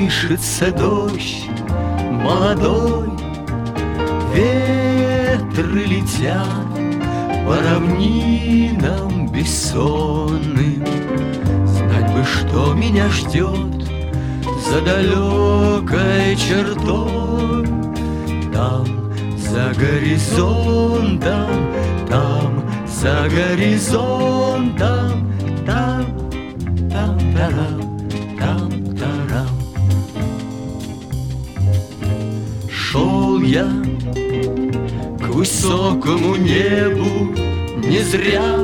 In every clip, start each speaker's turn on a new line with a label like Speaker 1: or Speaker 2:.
Speaker 1: колышется дождь молодой, ветры летят по равнинам бессонным. Знать бы, что меня ждет за далекой чертой. Там, за горизонтом, там, за горизонтом, там, тарам, там, тарам. Шел я к высокому небу не зря,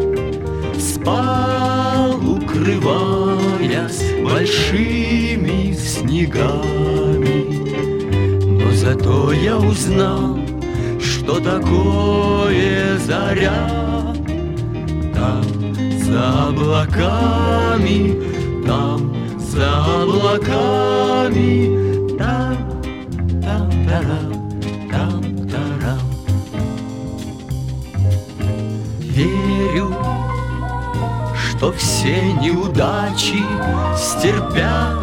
Speaker 1: спал, укрываясь большими снегами. Но зато я узнал, что такое заря. Там, за облаками, там, за облаками, там, тарам, там, тарам. Верю, что все неудачи стерпят,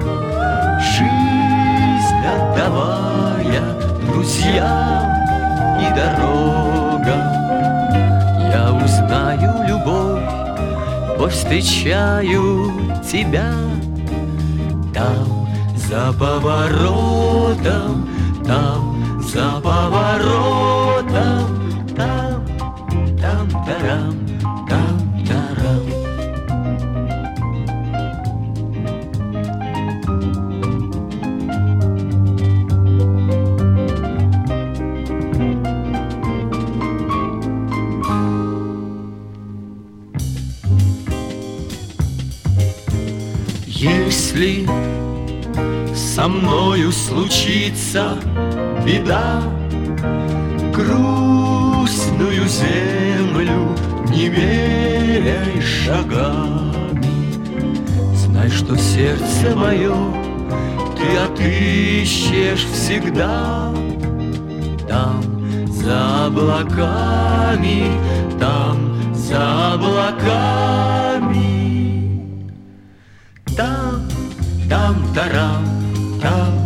Speaker 1: жизнь отдавая друзьям и дорогам. Я узнаю любовь, повстречаю тебя. Там, за поворотом, там, за поворотом, там, тарам, там, тарам. Если со мною случится беда, грустную землю не меряй шагами. Знай, что сердце мое ты отыщешь всегда. Там, за облаками, там, за облаками, там, тарам, там.